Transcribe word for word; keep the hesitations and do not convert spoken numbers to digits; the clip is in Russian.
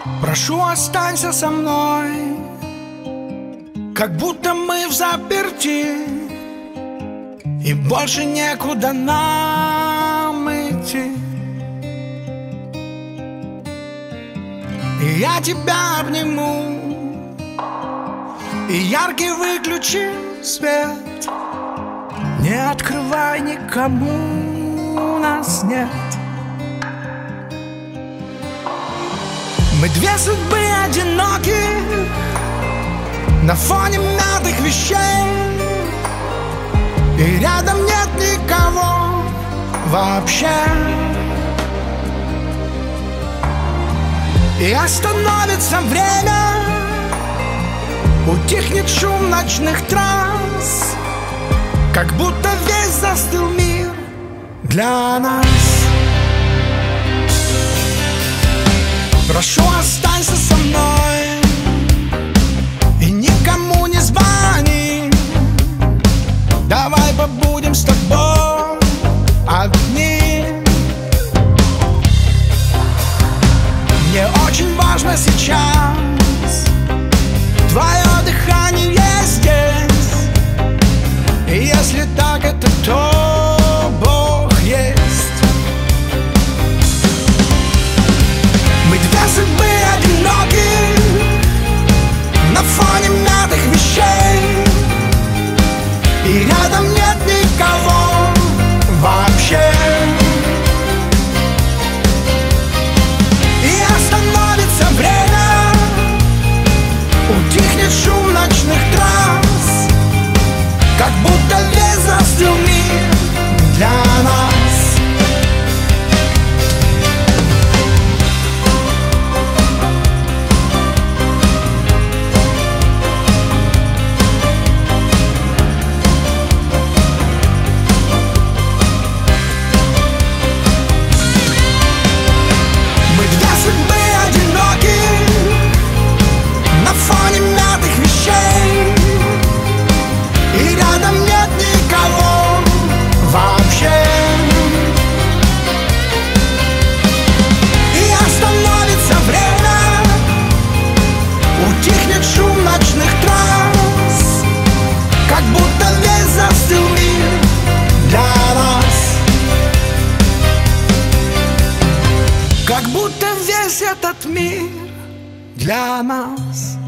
Прошу, останься со мной, как будто мы взаперти, и больше некуда нам идти. И я тебя обниму, и яркий выключи свет. Не открывай никому, нас нет. Мы две судьбы одиноких на фоне мятых вещей, и рядом нет никого вообще. И остановится время, утихнет шум ночных трасс, как будто весь застыл мир для нас. Прошу, останься со мной и никому не звони. Давай побудем с тобой одни. Мне очень важно сейчас твое дыхание здесь. И если так это, то Бог есть. Мы две судьбы одиноких на фоне мятых вещей, и рядом нет никого вообще. И остановится время, утихнет шум ночных трасс, как будто весь застыл мир для нас. Как будто весь этот мир для нас.